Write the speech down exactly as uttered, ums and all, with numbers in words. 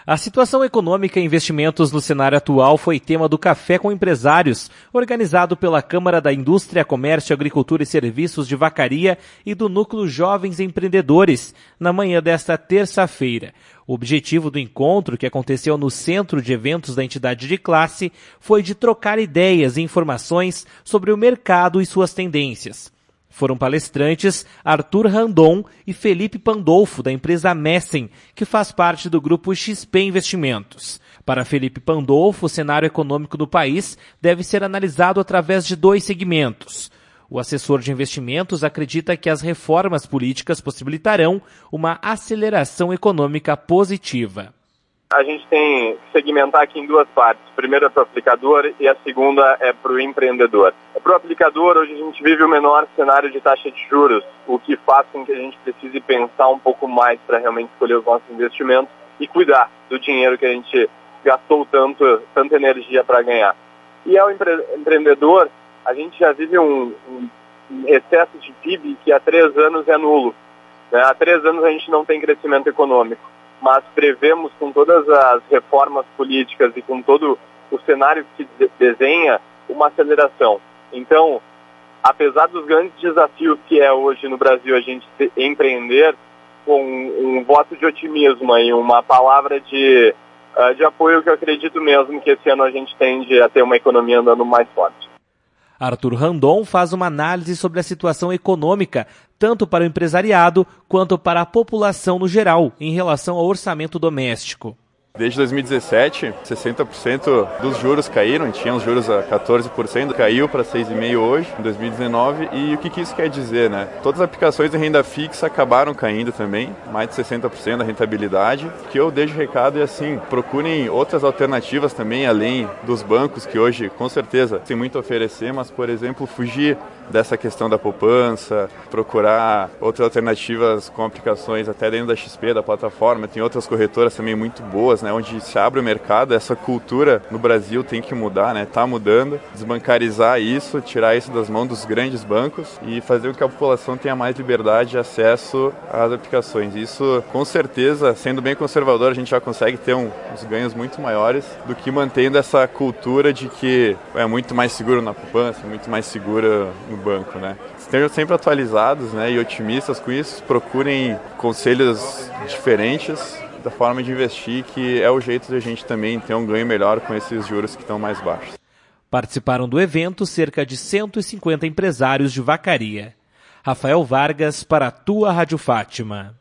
A situação econômica e investimentos no cenário atual foi tema do Café com Empresários, organizado pela Câmara da Indústria, Comércio, Agricultura e Serviços de Vacaria e do Núcleo Jovens Empreendedores, na manhã desta terça-feira. O objetivo do encontro, que aconteceu no Centro de Eventos da entidade de classe, foi de trocar ideias e informações sobre o mercado e suas tendências. Foram palestrantes Arthur Randon e Felipe Pandolfo, da empresa Messen, que faz parte do grupo X P Investimentos. Para Felipe Pandolfo, o cenário econômico do país deve ser analisado através de dois segmentos. O assessor de investimentos acredita que as reformas políticas possibilitarão uma aceleração econômica positiva. A gente tem que segmentar aqui em duas partes. A primeira é para o aplicador e a segunda é para o empreendedor. Para o aplicador, hoje a gente vive o menor cenário de taxa de juros, o que faz com que a gente precise pensar um pouco mais para realmente escolher os nossos investimentos e cuidar do dinheiro que a gente gastou tanto, tanta energia para ganhar. E ao empre- empreendedor, a gente já vive um, um excesso de P I B que há três anos é nulo. Né? Há três anos a gente não tem crescimento econômico. Mas prevemos, com todas as reformas políticas e com todo o cenário que se desenha, uma aceleração. Então, apesar dos grandes desafios que é hoje no Brasil a gente empreender, com um voto de otimismo e uma palavra de, uh, de apoio, que eu acredito mesmo que esse ano a gente tende a ter uma economia andando mais forte. Arthur Randon faz uma análise sobre a situação econômica, tanto para o empresariado quanto para a população no geral, em relação ao orçamento doméstico. Desde dois mil e dezessete, sessenta por cento dos juros caíram, tinha os juros a quatorze por cento, caiu para seis vírgula cinco por cento hoje, em dois mil e dezenove, e o que, que isso quer dizer, né? Todas as aplicações de renda fixa acabaram caindo também, mais de sessenta por cento da rentabilidade. O que eu deixo recado é assim, procurem outras alternativas também, além dos bancos, que hoje, com certeza, tem muito a oferecer, mas, por exemplo, fugir dessa questão da poupança, procurar outras alternativas com aplicações até dentro da X P, da plataforma. Tem outras corretoras também muito boas, né, onde se abre o mercado. Essa cultura no Brasil tem que mudar, né, tá mudando. Desbancarizar isso, tirar isso das mãos dos grandes bancos e fazer com que a população tenha mais liberdade de acesso às aplicações. Isso, com certeza, sendo bem conservador, a gente já consegue ter um, uns ganhos muito maiores do que mantendo essa cultura de que é muito mais seguro na poupança, muito mais seguro no banco, né? Estejam sempre atualizados, né, e otimistas com isso, procurem conselhos diferentes da forma de investir, que é o jeito de a gente também ter um ganho melhor com esses juros que estão mais baixos. Participaram do evento cerca de cento e cinquenta empresários de Vacaria. Rafael Vargas para a tua Rádio Fátima.